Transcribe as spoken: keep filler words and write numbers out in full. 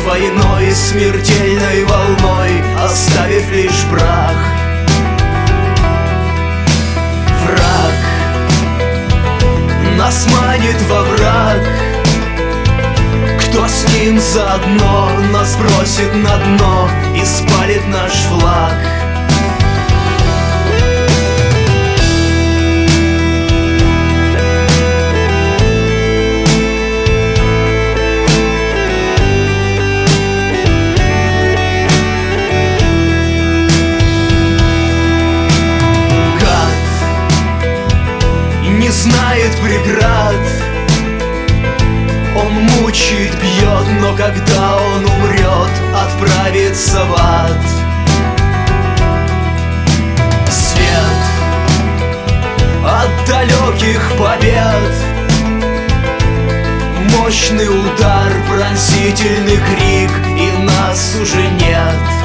войной, смертельной волной, оставив лишь прах. Враг нас манит во враг. Кто с ним заодно, нас бросит на дно и спалит наш флаг. Не знает преград, он мучает, бьет, но когда он умрет, отправится в ад. Свет от далеких побед, мощный удар, пронзительный крик, и нас уже нет.